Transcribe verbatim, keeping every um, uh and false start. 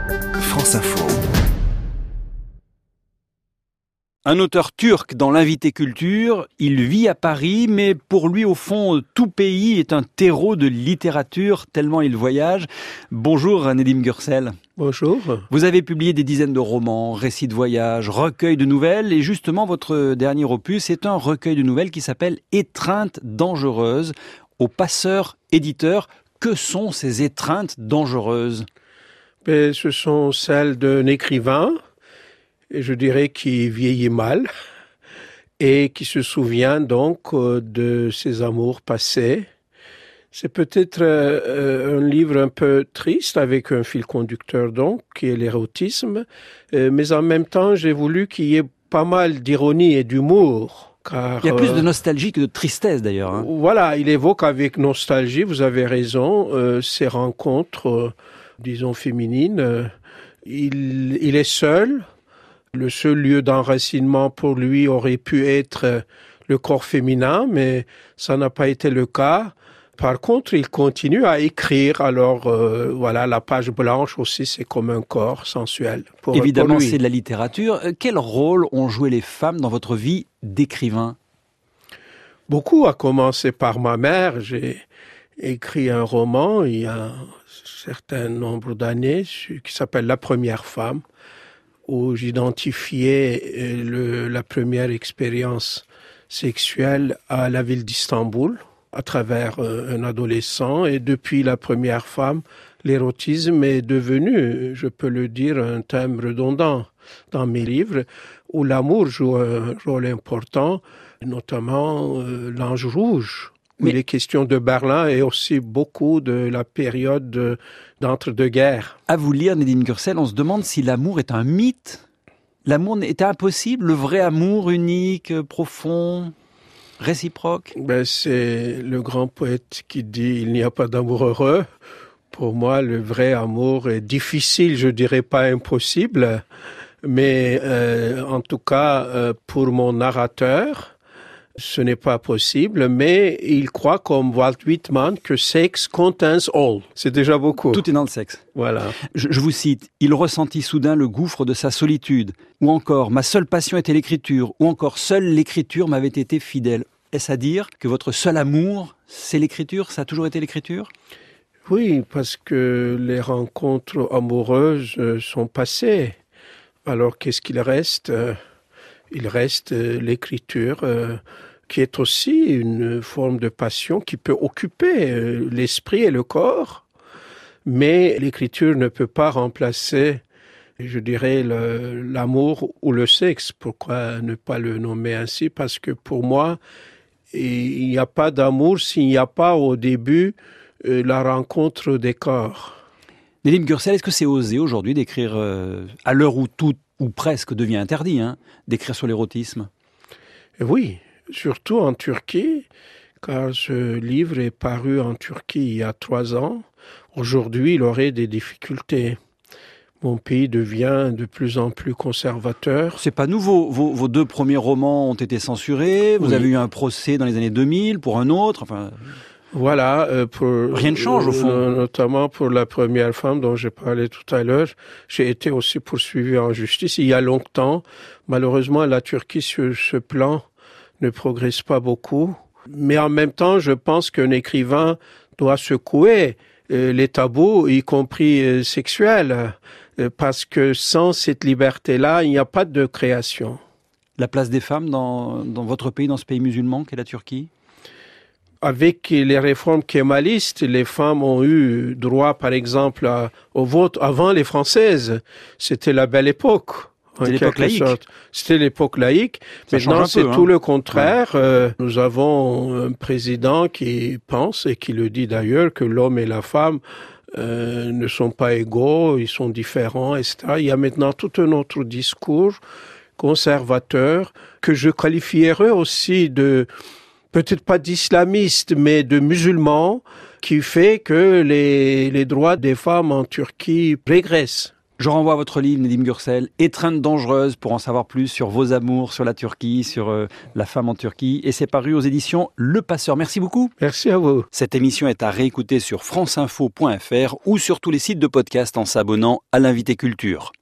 France Info. Un auteur turc dans l'invité culture, il vit à Paris, mais pour lui, au fond, tout pays est un terreau de littérature, tellement il voyage. Bonjour Nedim Gürsel. Bonjour. Vous avez publié des dizaines de romans, récits de voyage, recueils de nouvelles, et justement votre dernier opus est un recueil de nouvelles qui s'appelle Étreintes dangereuses, au Passeur éditeur. Que sont ces étreintes dangereuses ? Ben, ce sont celles d'un écrivain, et je dirais qui vieillit mal, et qui se souvient donc de ses amours passés. C'est peut-être euh, un livre un peu triste, avec un fil conducteur donc, qui est l'érotisme, euh, mais en même temps, j'ai voulu qu'il y ait pas mal d'ironie et d'humour. Car, il y a plus euh, de nostalgie que de tristesse d'ailleurs. Hein. Voilà, il évoque avec nostalgie, vous avez raison, euh, ces rencontres, euh, disons féminines. Euh, il, il est seul. Le seul lieu d'enracinement pour lui aurait pu être le corps féminin, mais ça n'a pas été le cas. Par contre, il continue à écrire. Alors, euh, voilà, la page blanche aussi, c'est comme un corps sensuel. Pour, Évidemment, pour lui. c'est de la littérature. Quel rôle ont joué les femmes dans votre vie d'écrivain ? Beaucoup, à commencer par ma mère. J'ai écrit un roman il y a un certain nombre d'années qui s'appelle La première femme, où j'identifiais le, la première expérience sexuelle à la ville d'Istanbul, à travers un adolescent. Et depuis La première femme, l'érotisme est devenu, je peux le dire, un thème redondant dans mes livres, où l'amour joue un rôle important, notamment euh, l'Ange rouge. Mais... Il est question de Berlin et aussi beaucoup de la période de, d'entre-deux-guerres. À vous lire, Nedim Gürsel, on se demande si l'amour est un mythe. L'amour est impossible, le vrai amour unique, profond, réciproque. Ben, c'est le grand poète qui dit « il n'y a pas d'amour heureux ». Pour moi, le vrai amour est difficile, je dirais pas impossible, mais euh, en tout cas, euh, pour mon narrateur, ce n'est pas possible, mais il croit, comme Walt Whitman, que sex contains all. C'est déjà beaucoup. Tout est dans le sexe. Voilà. Je, je vous cite, « Il ressentit soudain le gouffre de sa solitude », ou encore « Ma seule passion était l'écriture », ou encore « Seule l'écriture m'avait été fidèle ». Est-ce à dire que votre seul amour, c'est l'écriture ? Ça a toujours été l'écriture ? Oui, parce que les rencontres amoureuses sont passées. Alors, qu'est-ce qu'il reste ? Il reste l'écriture, qui est aussi une forme de passion qui peut occuper l'esprit et le corps, mais l'écriture ne peut pas remplacer, je dirais, le, l'amour ou le sexe. Pourquoi ne pas le nommer ainsi ? Parce que pour moi, il n'y a pas d'amour s'il n'y a pas au début la rencontre des corps. Nedim Gürsel, est-ce que c'est osé aujourd'hui d'écrire, euh, à l'heure où tout ou presque devient interdit, hein, d'écrire sur l'érotisme ? Oui, surtout en Turquie, car ce livre est paru en Turquie il y a trois ans. Aujourd'hui, il aurait des difficultés. Mon pays devient de plus en plus conservateur. C'est pas nouveau. Vos, vos deux premiers romans ont été censurés. Vous oui. avez eu un procès dans les années deux mille pour un autre. Enfin... Voilà. Euh, pour, Rien ne change, au fond. Euh, notamment pour La première femme dont j'ai parlé tout à l'heure. J'ai été aussi poursuivi en justice il y a longtemps. Malheureusement, la Turquie, sur ce plan, ne progresse pas beaucoup. Mais en même temps, je pense qu'un écrivain doit secouer euh, les tabous, y compris euh, sexuels, euh, parce que sans cette liberté-là, il n'y a pas de création. La place des femmes dans, dans votre pays, dans ce pays musulman qu'est la Turquie ? Avec les réformes kémalistes, les femmes ont eu droit, par exemple, à, au vote avant les Françaises. C'était la belle époque. C'était l'époque laïque. Sorte. C'était l'époque laïque. Ça Maintenant, c'est peu, tout hein. le contraire. Ouais. Euh, nous avons un président qui pense, et qui le dit d'ailleurs, que l'homme et la femme euh, ne sont pas égaux, ils sont différents, et cetera. Il y a maintenant tout un autre discours conservateur que je qualifierais aussi de... peut-être pas d'islamiste, mais de musulmans, qui fait que les, les droits des femmes en Turquie régressent. Je renvoie à votre livre, Nedim Gürsel, Étreinte dangereuse, pour en savoir plus sur vos amours, sur la Turquie, sur euh, la femme en Turquie. Et c'est paru aux éditions Le Passeur. Merci beaucoup. Merci à vous. Cette émission est à réécouter sur franceinfo point f r ou sur tous les sites de podcast en s'abonnant à l'Invité Culture.